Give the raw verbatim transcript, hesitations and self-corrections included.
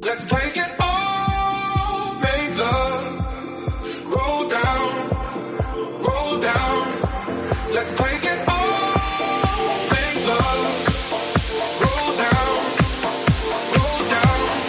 Let's take it all, make love, roll down, roll down. Let's take it